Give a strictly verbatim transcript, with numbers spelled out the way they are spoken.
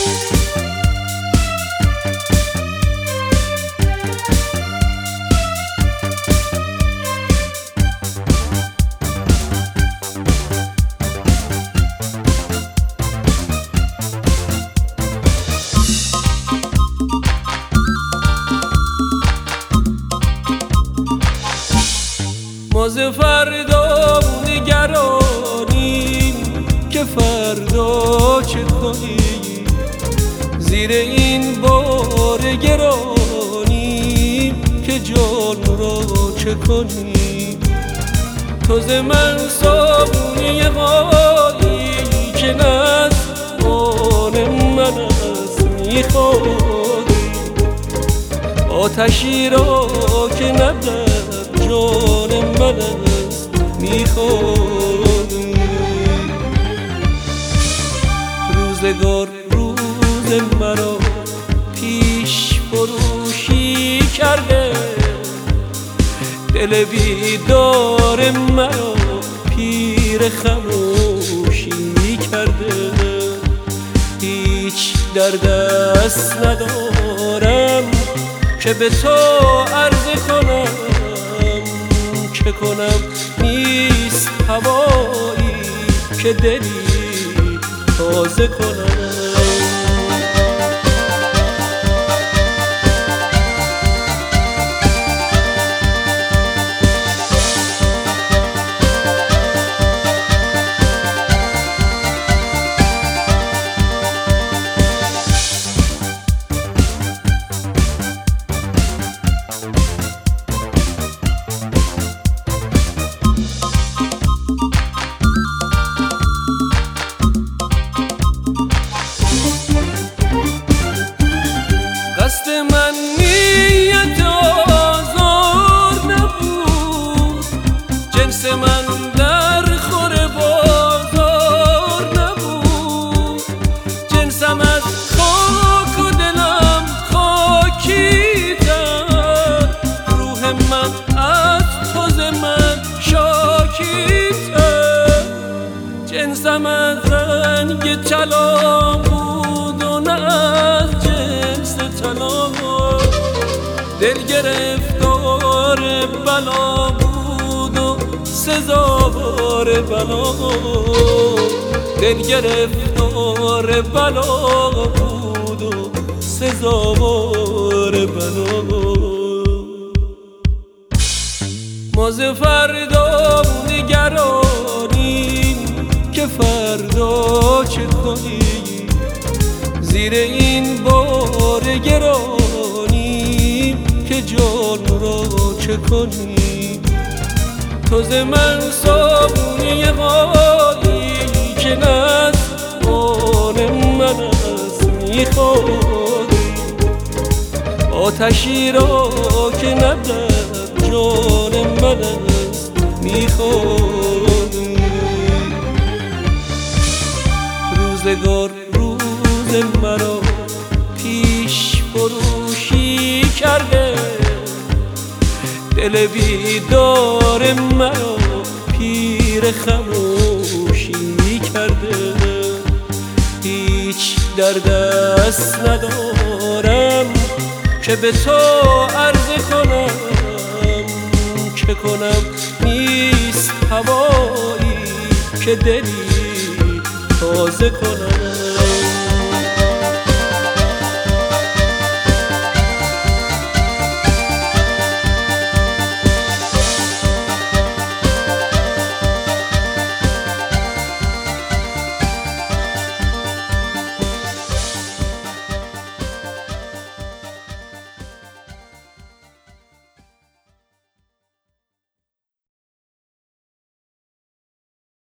ما ز فردا نگرانیم که فردا چه کنیم، زیر این بار گرانیم که جان را چه کنیم. تو ز من صابونی غالی که نز آن من است میخوری، آتشی را که ندر جان من است میخوری. روزگار روز مرا پیش فروشی کرده، دل بیدار مرا پیر خموشی کرده. هیچ در دست ندارم که به تو عرض کنم، چه کنم نیست هوایی که دلی تازه کنم. قصد من نیت آزار نبود، جنس من در خور بازار نبود. جنسم از خاک و دلم خاکی تر، روح من از تو ز من شاکی تر. جنسم از رنگ طلا بود و نه از جنس طلا، دل گرفتار بلا بود و سزاوار بلا. دل گرفتار بلا بود و سزاوار بلا. ما ز فردا نگرانیم که فردا چه کنیم، زیر این بار گرانیم که جان را چه کنیم. تو ز من صابونی غالی که نز آن من است میخوری، آتشی را که ندر جان من است میخوری. روزگار روز مرا پیش فروشی کرده، دل بیدار مرا پیر خموشی کرده. هیچ در دست ندارم که به تو عرض کنم، چه کنم نیست هوایی که دلی تازه کنم.